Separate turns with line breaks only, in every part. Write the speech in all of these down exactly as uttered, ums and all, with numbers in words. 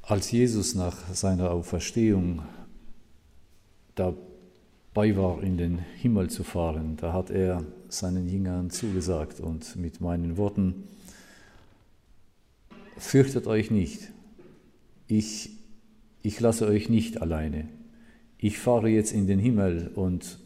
Als Jesus nach seiner Auferstehung dabei war, in den Himmel zu fahren, da hat er seinen Jüngern zugesagt und mit meinen Worten: Fürchtet euch nicht, ich, ich lasse euch nicht alleine. Ich fahre jetzt in den Himmel und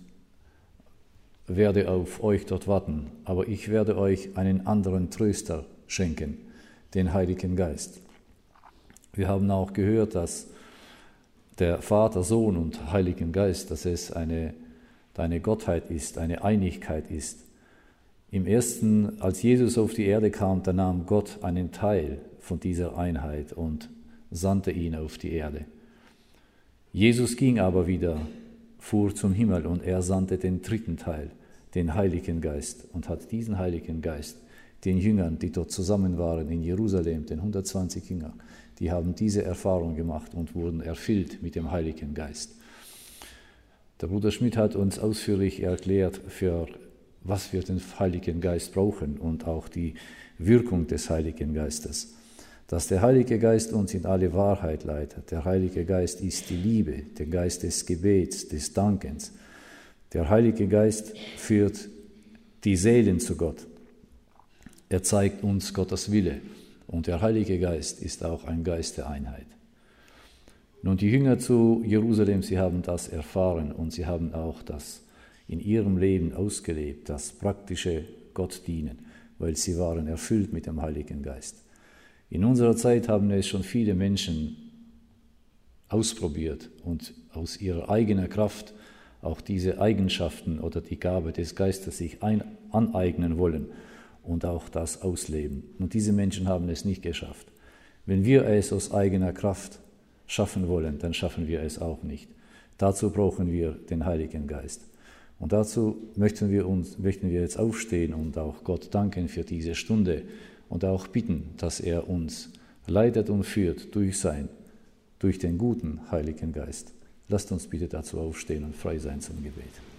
werde auf euch dort warten, aber ich werde euch einen anderen Tröster schenken, den Heiligen Geist. Wir haben auch gehört, dass der Vater, Sohn und Heiligen Geist, dass es eine, eine Gottheit ist, eine Einigkeit ist. Im ersten, als Jesus auf die Erde kam, da nahm Gott einen Teil von dieser Einheit und sandte ihn auf die Erde. Jesus ging aber wieder, fuhr zum Himmel und er sandte den dritten Teil, den Heiligen Geist, und hat diesen Heiligen Geist den Jüngern, die dort zusammen waren in Jerusalem, den hundertzwanzig Jüngern, die haben diese Erfahrung gemacht und wurden erfüllt mit dem Heiligen Geist. Der Bruder Schmidt hat uns ausführlich erklärt, für was wir den Heiligen Geist brauchen und auch die Wirkung des Heiligen Geistes. Dass der Heilige Geist uns in alle Wahrheit leitet. Der Heilige Geist ist die Liebe, der Geist des Gebets, des Dankens. Der Heilige Geist führt die Seelen zu Gott. Er zeigt uns Gottes Wille. Und der Heilige Geist ist auch ein Geist der Einheit. Nun, die Jünger zu Jerusalem, sie haben das erfahren und sie haben auch das in ihrem Leben ausgelebt, das praktische Gottdienen, weil sie waren erfüllt mit dem Heiligen Geist. In unserer Zeit haben es schon viele Menschen ausprobiert und aus ihrer eigenen Kraft auch diese Eigenschaften oder die Gabe des Geistes sich ein, aneignen wollen und auch das ausleben. Und diese Menschen haben es nicht geschafft. Wenn wir es aus eigener Kraft schaffen wollen, dann schaffen wir es auch nicht. Dazu brauchen wir den Heiligen Geist. Und dazu möchten wir, uns, möchten wir jetzt aufstehen und auch Gott danken für diese Stunde und auch bitten, dass er uns leitet und führt durch sein, durch den guten Heiligen Geist. Lasst uns bitte dazu aufstehen und frei sein zum Gebet.